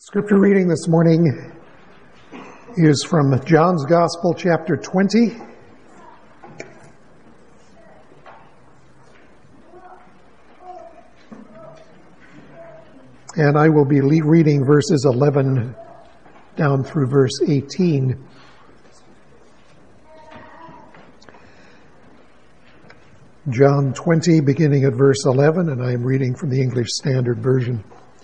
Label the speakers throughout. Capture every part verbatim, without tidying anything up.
Speaker 1: Scripture reading this morning is from John's Gospel, chapter twenty. And I will be reading verses eleven down through verse eighteen. John twenty, beginning at verse eleven, and I am reading from the English Standard Version.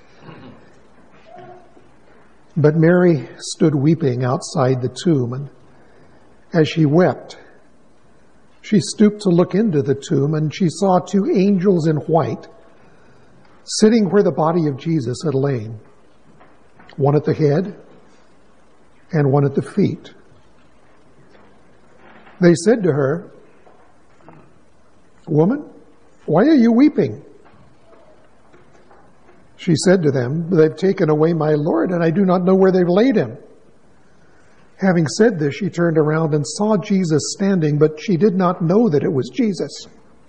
Speaker 1: But Mary stood weeping outside the tomb, and as she wept, she stooped to look into the tomb, and she saw two angels in white sitting where the body of Jesus had lain, one at the head and one at the feet. They said to her, "Woman, why are you weeping?" She said to them, "They've taken away my Lord, and I do not know where they've laid him." Having said this, she turned around and saw Jesus standing, but she did not know that it was Jesus.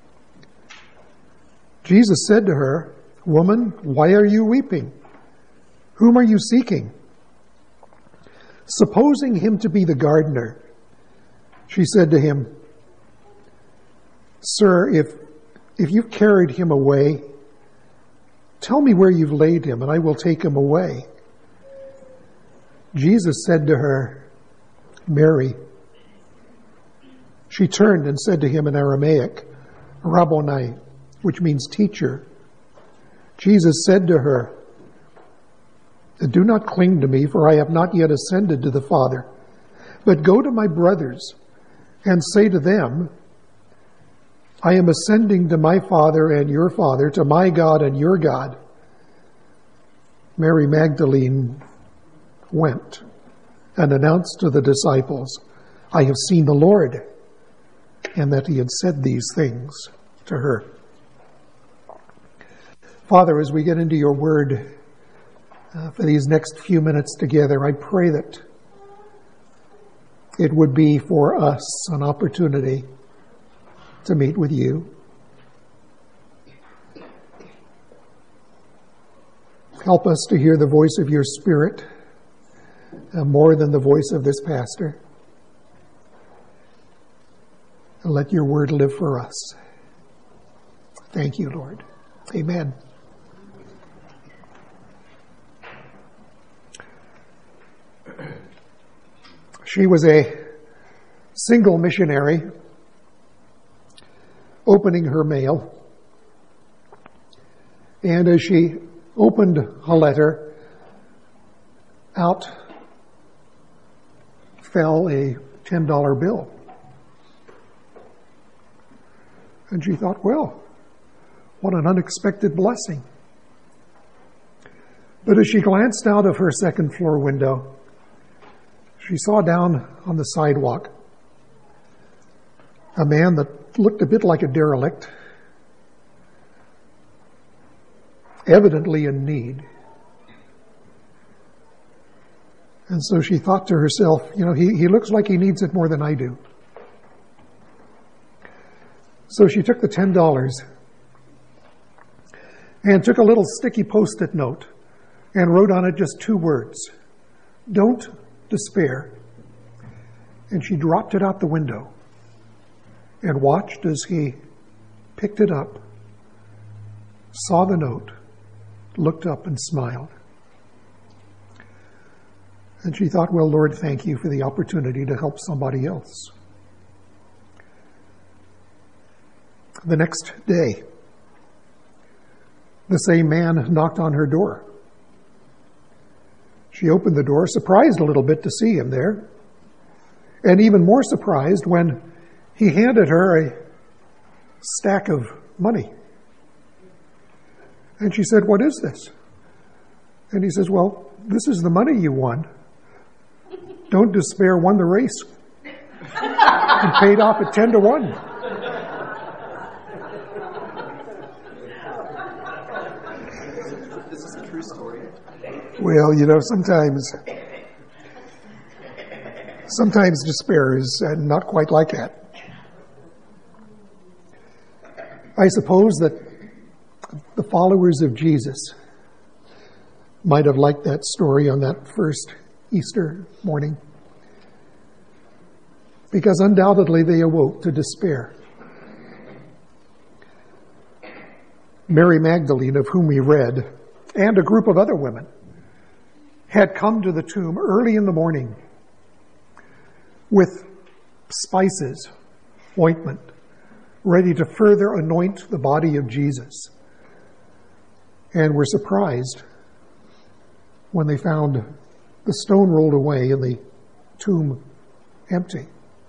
Speaker 1: Jesus said to her, "Woman, why are you weeping? Whom are you seeking?" Supposing him to be the gardener, she said to him, "Sir, if, if you've carried him away, tell me where you've laid him, and I will take him away." Jesus said to her, "Mary." She turned and said to him in Aramaic, "Rabboni," which means teacher. Jesus said to her, "Do not cling to me, for I have not yet ascended to the Father, but go to my brothers and say to them, I am ascending to my Father and your Father, to my God and your God." Mary Magdalene went and announced to the disciples, "I have seen the Lord," and that he had said these things to her. Father, as we get into your word uh, for these next few minutes together, I pray that it would be for us an opportunity to meet with you. Help us to hear the voice of your Spirit uh, more than the voice of this pastor. And let your word live for us. Thank you, Lord. Amen. She was a single missionary opening her mail, and as she opened a letter, out fell a ten dollar bill. And she thought, well, what an unexpected blessing. But as she glanced out of her second floor window, she saw down on the sidewalk a man that looked a bit like a derelict, evidently in need. And so she thought to herself, you know, he, he looks like he needs it more than I do. So she took the ten dollars and took a little sticky Post-it note and wrote on it just two words: "Don't despair." And she dropped it out the window and watched as he picked it up, saw the note, looked up and smiled. And she thought, well, Lord, thank you for the opportunity to help somebody else. The next day, the same man knocked on her door. She opened the door, surprised a little bit to see him there, and even more surprised when he handed her a stack of money. And she said, "What is this?" And he says, "Well, this is the money you won. Don't despair, won the race and paid off at ten to one.
Speaker 2: This is a true story.
Speaker 1: Well, you know, sometimes, sometimes despair is uh, not quite like that. I suppose that the followers of Jesus might have liked that story on that first Easter morning, because undoubtedly they awoke to despair. Mary Magdalene, of whom we read, and a group of other women, had come to the tomb early in the morning with spices, ointment, ready to further anoint the body of Jesus, and were surprised when they found the stone rolled away and the tomb empty.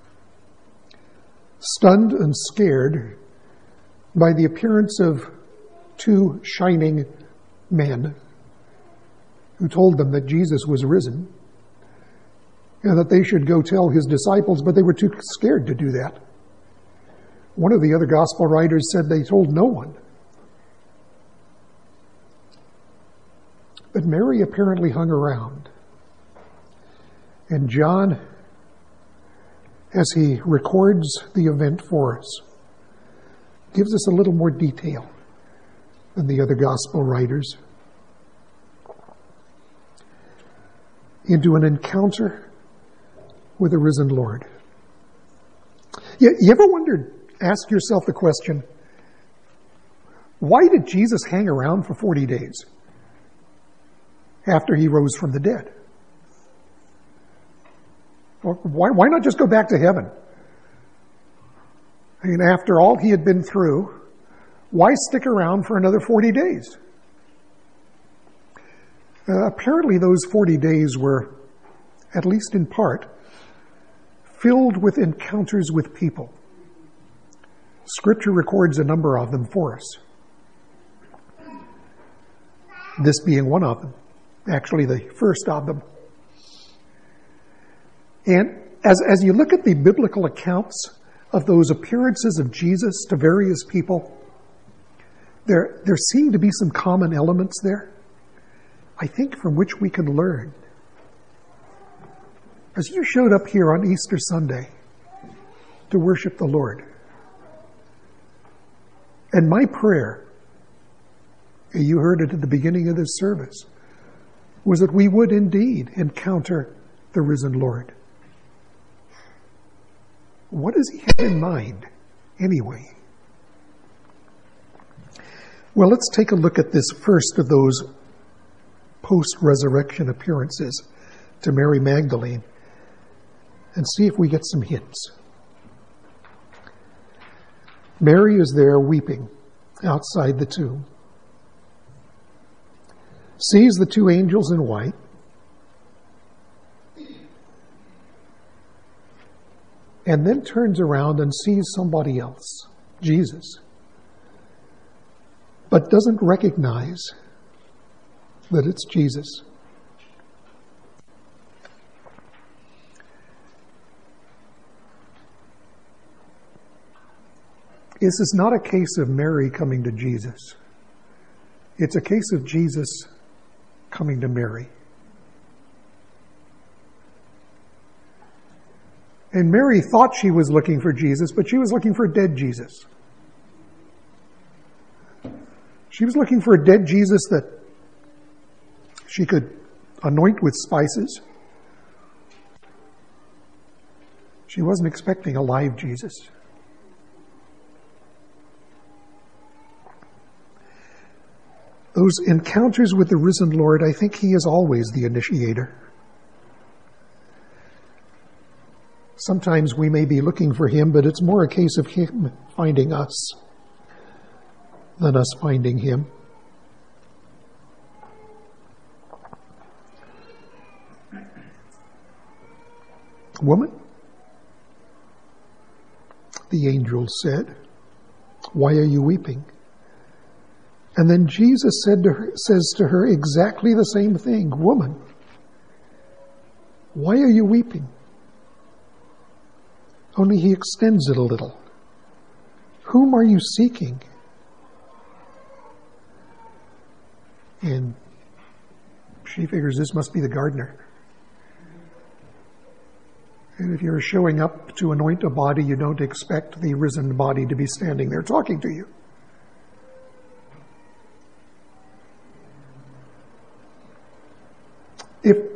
Speaker 1: Stunned and scared by the appearance of two shining men who told them that Jesus was risen and that they should go tell his disciples, but they were too scared to do that. One of the other gospel writers said they told no one. But Mary apparently hung around. And John, as he records the event for us, gives us a little more detail than the other gospel writers into an encounter with the risen Lord. You, you ever wondered, ask yourself the question, why did Jesus hang around for forty days after he rose from the dead? Why, why not just go back to heaven? I mean, after all he had been through, why stick around for another forty days? Uh, apparently those forty days were, at least in part, filled with encounters with people. Scripture records a number of them for us. This being one of them, actually the first of them. And as, as you look at the biblical accounts of those appearances of Jesus to various people, there, there seem to be some common elements there, I think, from which we can learn. As you showed up here on Easter Sunday to worship the Lord, and my prayer, you heard it at the beginning of this service, was that we would indeed encounter the risen Lord. What does he have in mind, anyway? Well, let's take a look at this first of those post-resurrection appearances to Mary Magdalene and see if we get some hints. Mary is there weeping outside the tomb, sees the two angels in white, and then turns around and sees somebody else, Jesus, but doesn't recognize that it's Jesus. This is not a case of Mary coming to Jesus. It's a case of Jesus coming to Mary. And Mary thought she was looking for Jesus, but she was looking for a dead Jesus. She was looking for a dead Jesus that she could anoint with spices. She wasn't expecting a live Jesus. Those encounters with the risen Lord, I think he is always the initiator. Sometimes we may be looking for him, but it's more a case of him finding us than us finding him. Woman, the angel said, why are you weeping? And then Jesus said to her, says to her exactly the same thing. Woman, why are you weeping? Only he extends it a little. Whom are you seeking? And she figures this must be the gardener. And if you're showing up to anoint a body, you don't expect the risen body to be standing there talking to you.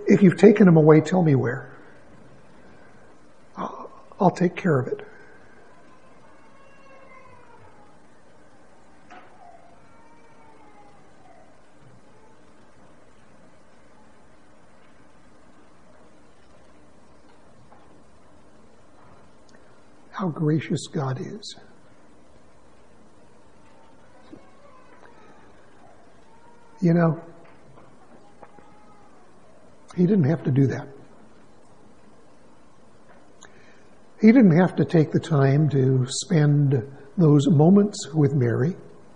Speaker 1: if you've taken him away, tell me where. I'll, I'll take care of it. How gracious God is. You know, he didn't have to do that. He didn't have to take the time to spend those moments with Mary.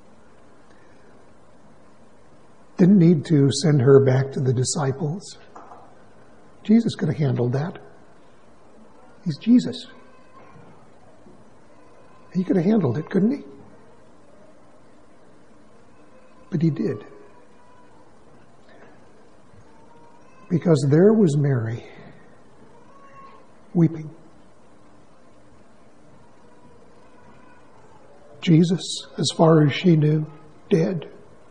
Speaker 1: Didn't need to send her back to the disciples. Jesus could have handled that. He's Jesus. He could have handled it, couldn't he? But he did. Because there was Mary weeping. Jesus, as far as she knew, dead.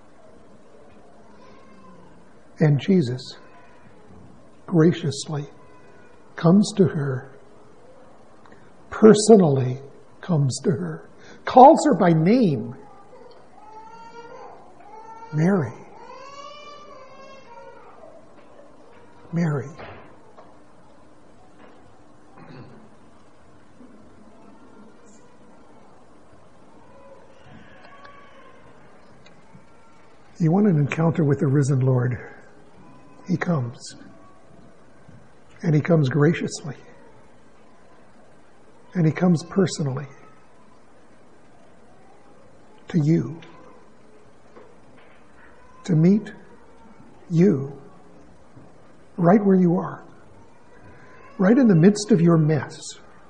Speaker 1: And Jesus graciously comes to her, personally comes to her, calls her by name. Mary. Mary. You want an encounter with the risen Lord? He comes. And he comes graciously. And he comes personally to you, to meet you right where you are, right in the midst of your mess.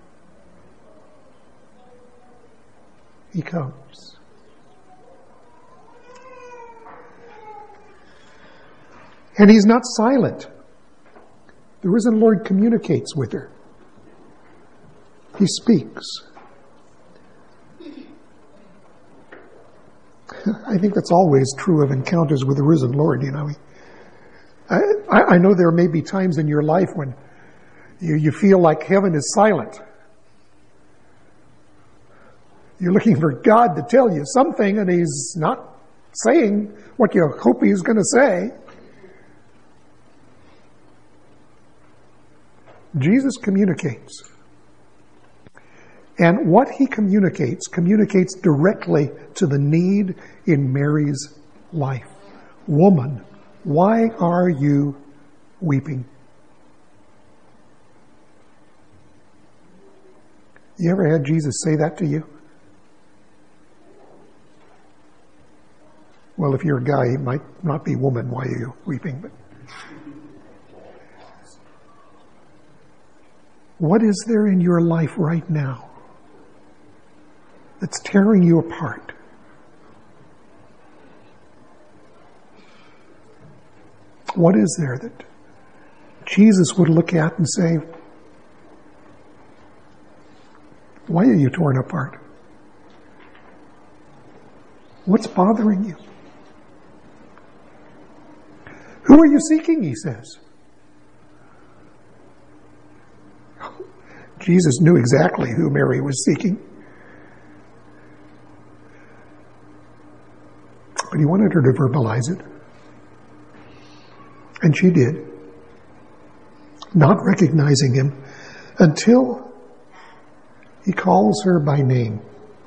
Speaker 1: He comes. And he's not silent. The risen Lord communicates with her. He speaks. I think that's always true of encounters with the risen Lord, you know. I, I know there may be times in your life when you, you feel like heaven is silent. You're looking for God to tell you something and he's not saying what you hope he's going to say. Jesus communicates. And what he communicates, communicates directly to the need in Mary's life. Woman, why are you weeping? You ever had Jesus say that to you? Well, if you're a guy, it might not be woman, why are you weeping? But what is there in your life right now that's tearing you apart? What is there that Jesus would look at and say, why are you torn apart? What's bothering you? Who are you seeking, he says. Jesus knew exactly who Mary was seeking. But he wanted her to verbalize it. And she did. Not recognizing him until he calls her by name.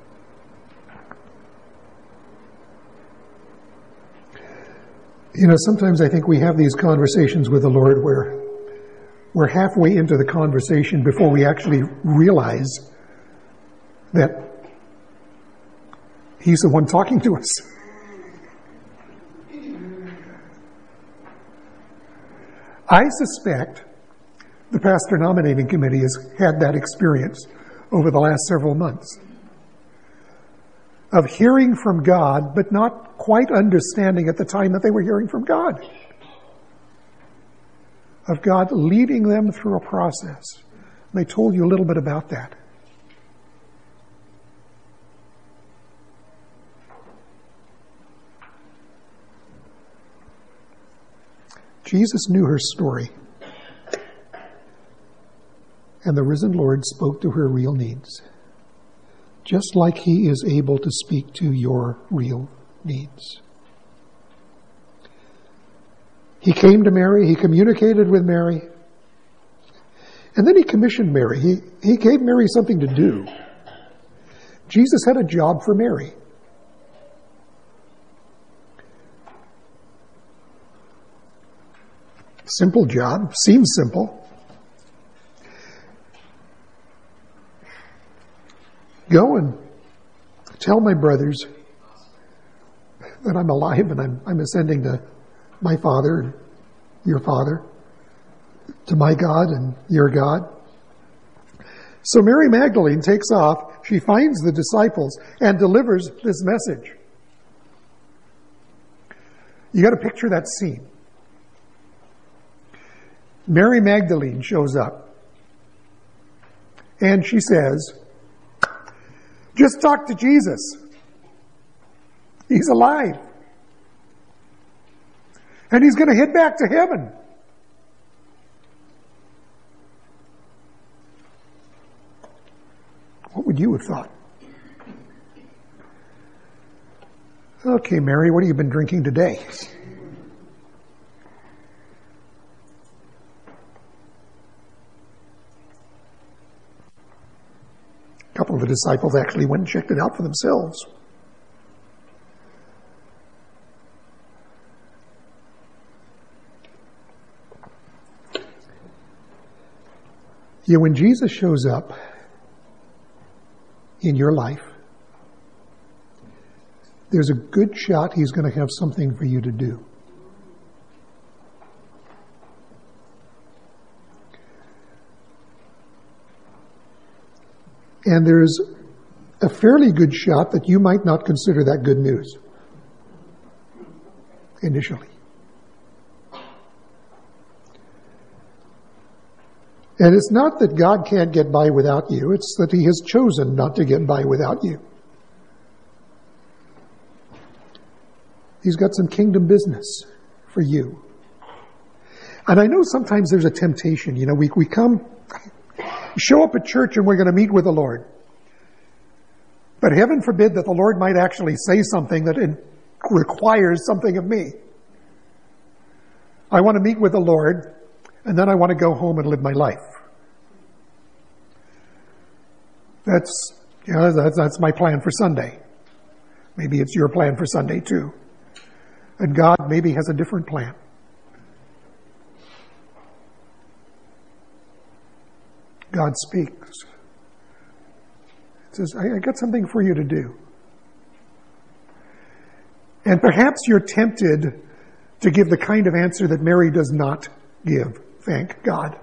Speaker 1: You know, sometimes I think we have these conversations with the Lord where we're halfway into the conversation before we actually realize that he's the one talking to us. I suspect the pastor nominating committee has had that experience over the last several months of hearing from God, but not quite understanding at the time that they were hearing from God. Of God leading them through a process. And they told you a little bit about that. Jesus knew her story. And the risen Lord spoke to her real needs, just like he is able to speak to your real needs. He came to Mary, he communicated with Mary, and then he commissioned Mary. He, he gave Mary something to do. Jesus had a job for Mary. Simple job, seems simple. Go and tell my brothers that I'm alive and I'm, I'm ascending to my Father and your Father, to my God and your God. So Mary Magdalene takes off, she finds the disciples and delivers this message. You got to picture that scene. Mary Magdalene shows up and she says, just talk to Jesus. He's alive. And he's going to head back to heaven. What would you have thought? Okay, Mary, what have you been drinking today? A couple of the disciples actually went and checked it out for themselves. Yeah, when Jesus shows up in your life, there's a good shot he's going to have something for you to do. And there's a fairly good shot that you might not consider that good news initially. And it's not that God can't get by without you, it's that he has chosen not to get by without you. He's got some kingdom business for you. And I know sometimes there's a temptation, you know, we, we come, show up at church and we're going to meet with the Lord. But heaven forbid that the Lord might actually say something that requires something of me. I want to meet with the Lord, and then I want to go home and live my life. That's, you know, that's, that's my plan for Sunday. Maybe it's your plan for Sunday too. And God maybe has a different plan. God speaks. It says, I, I got something for you to do. And perhaps you're tempted to give the kind of answer that Mary does not give. Thank God.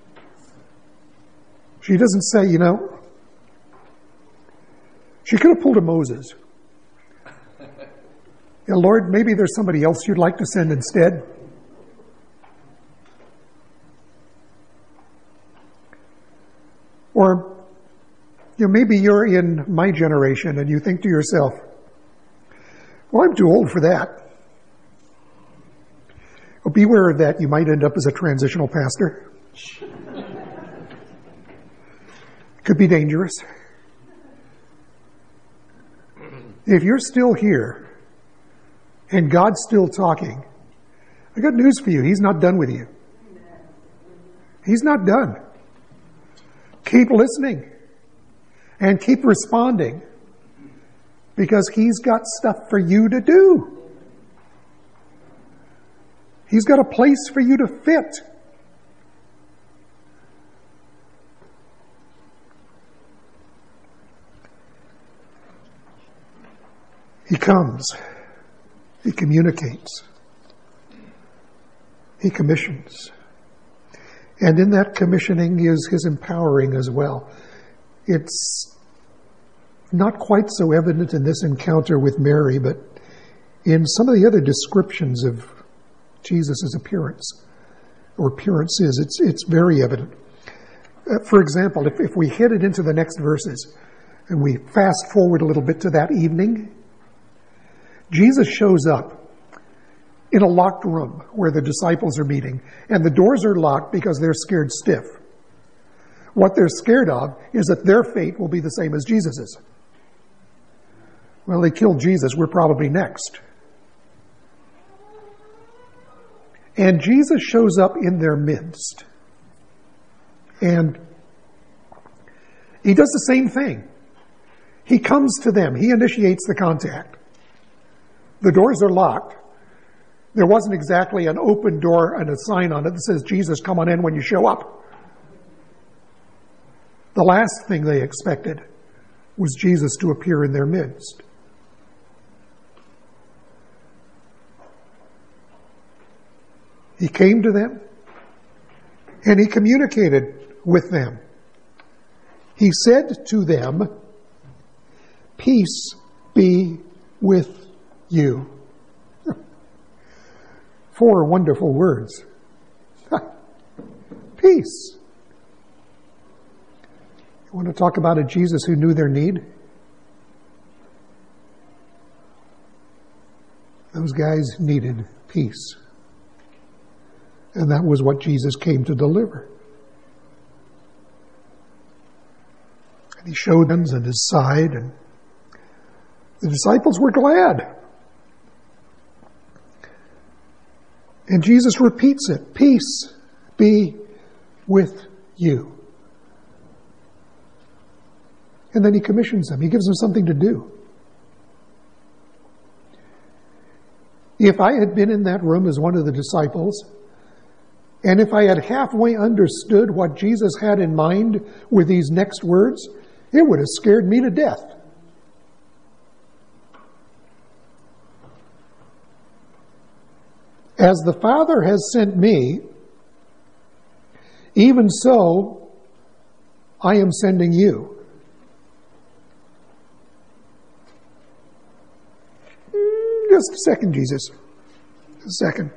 Speaker 1: She doesn't say, you know, she could have pulled a Moses. Yeah, Lord, maybe there's somebody else you'd like to send instead. Or, you know, maybe you're in my generation and you think to yourself, well, I'm too old for that. Well, beware of that. You might end up as a transitional pastor. Could be dangerous. If you're still here and God's still talking, I got news for you. He's not done with you. He's not done. Keep listening and keep responding because he's got stuff for you to do. He's got a place for you to fit. He comes. He communicates. He commissions. And in that commissioning is his empowering as well. It's not quite so evident in this encounter with Mary, but in some of the other descriptions of Jesus' appearance or appearances, it's it's very evident. Uh, for example, if, if we headed into the next verses and we fast forward a little bit to that evening, Jesus shows up in a locked room where the disciples are meeting, and the doors are locked because they're scared stiff. What they're scared of is that their fate will be the same as Jesus's. Well, they killed Jesus. We're probably next. And Jesus shows up in their midst. And he does the same thing. He comes to them. He initiates the contact. The doors are locked. There wasn't exactly an open door and a sign on it that says, Jesus, come on in when you show up. The last thing they expected was Jesus to appear in their midst. He came to them and he communicated with them. He said to them, peace be with you. Four wonderful words. Peace. You want to talk about a Jesus who knew their need? Those guys needed peace. And that was what Jesus came to deliver. And he showed them on his side, and the disciples were glad. And Jesus repeats it, peace be with you. And then he commissions them. He gives them something to do. If I had been in that room as one of the disciples, and if I had halfway understood what Jesus had in mind with these next words, it would have scared me to death. As the Father has sent me, even so I am sending you. Just a second, Jesus. A second.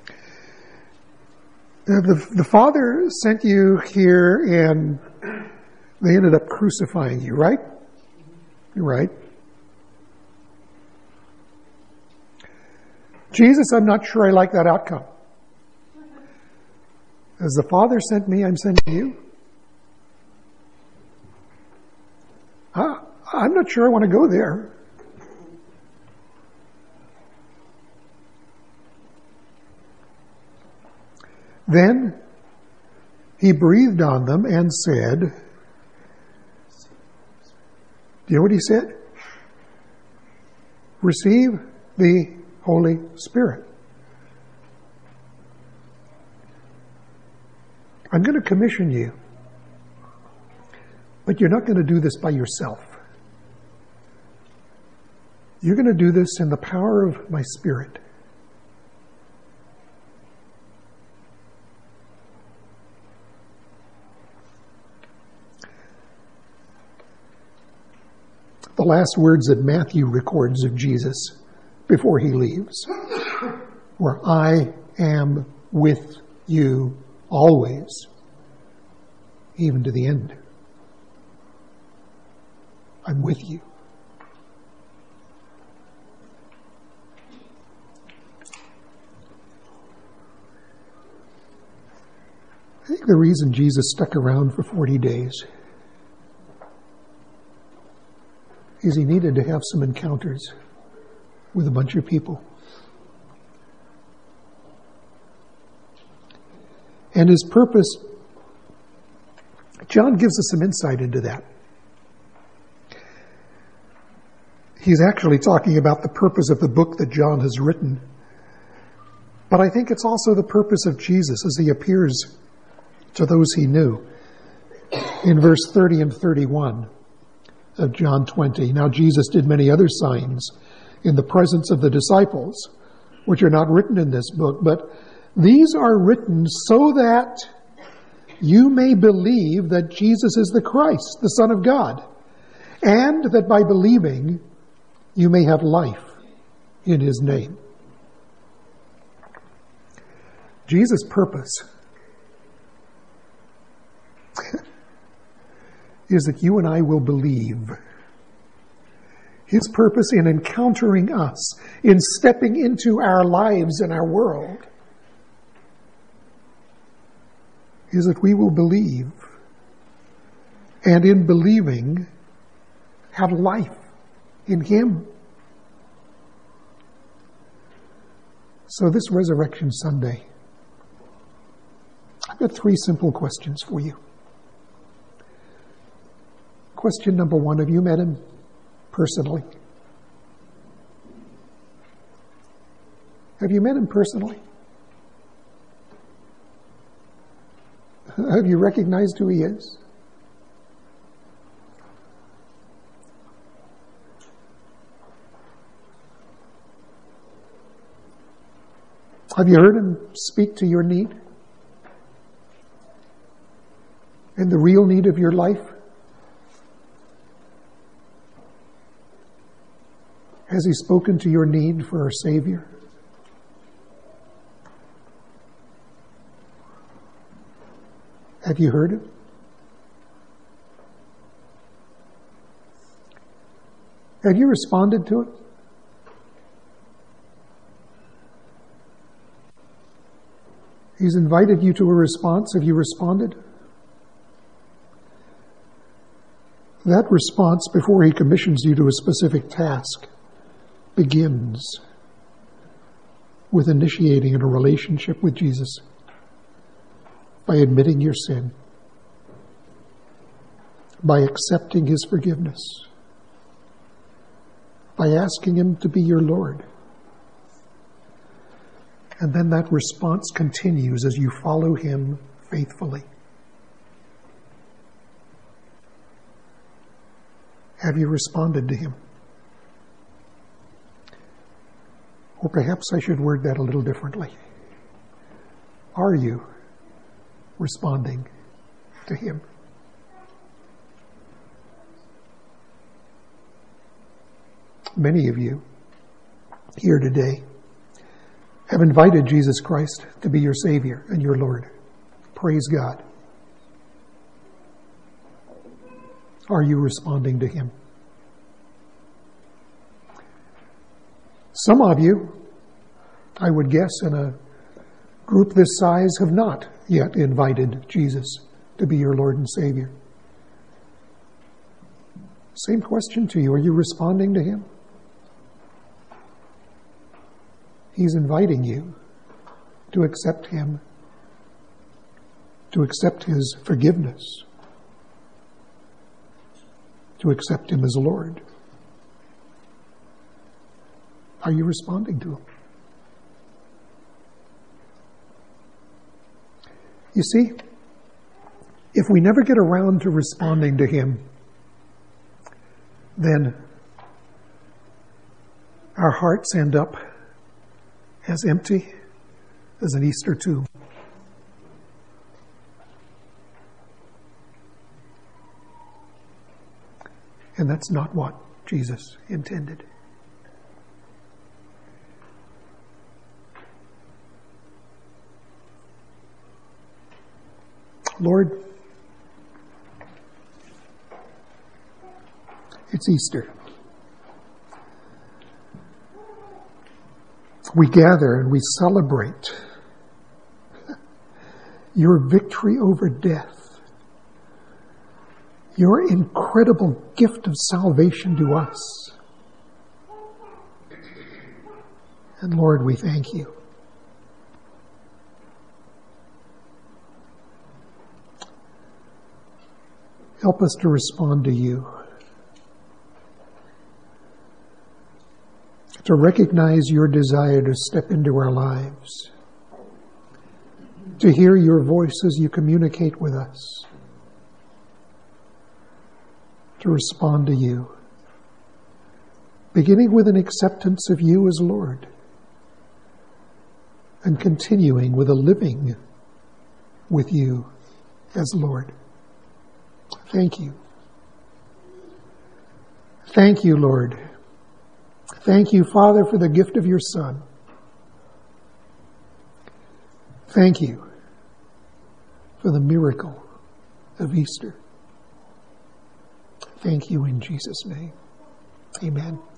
Speaker 1: The, the Father sent you here and they ended up crucifying you, right? You're right. Jesus, I'm not sure I like that outcome. As the Father sent me, I'm sending you. I, I'm not sure I want to go there. Then he breathed on them and said, do you know what he said? Receive the Holy Spirit. I'm going to commission you, but you're not going to do this by yourself. You're going to do this in the power of my Spirit. The last words that Matthew records of Jesus before he leaves were, I am with you always, even to the end. I'm with you. I think the reason Jesus stuck around for forty days is he needed to have some encounters with a bunch of people. And his purpose, John gives us some insight into that. He's actually talking about the purpose of the book that John has written. But I think it's also the purpose of Jesus as he appears to those he knew. In verse thirty and thirty-one of John twenty, now Jesus did many other signs in the presence of the disciples, which are not written in this book, but these are written so that you may believe that Jesus is the Christ, the Son of God, and that by believing you may have life in his name. Jesus' purpose is that you and I will believe. His purpose in encountering us, in stepping into our lives and our world, is that we will believe and in believing have life in Him. So this Resurrection Sunday, I've got three simple questions for you. Question number one, have you met Him personally? Have you met Him personally? Have you recognized who He is? Have you heard Him speak to your need? And the real need of your life? Has He spoken to your need for a Savior? Have you heard Him? Have you responded to it? He's invited you to a response. Have you responded? That response, before He commissions you to a specific task, begins with initiating in a relationship with Jesus by admitting your sin, by accepting His forgiveness, by asking Him to be your Lord. And then that response continues as you follow Him faithfully. Have you responded to Him? Or perhaps I should word that a little differently. Are you responding to Him? Many of you here today have invited Jesus Christ to be your Savior and your Lord. Praise God. Are you responding to Him? Some of you, I would guess, in a group this size, have not yet invited Jesus to be your Lord and Savior. Same question to you. Are you responding to Him? He's inviting you to accept Him, to accept His forgiveness, to accept Him as Lord. Are you responding to Him? You see, if we never get around to responding to Him, then our hearts end up as empty as an Easter tomb. And that's not what Jesus intended. Lord, it's Easter. We gather and we celebrate your victory over death, your incredible gift of salvation to us. And Lord, we thank you. Help us to respond to you, to recognize your desire to step into our lives, to hear your voice as you communicate with us, to respond to you, beginning with an acceptance of you as Lord, and continuing with a living with you as Lord. Thank you. Thank you, Lord. Thank you, Father, for the gift of your Son. Thank you for the miracle of Easter. Thank you in Jesus' name. Amen.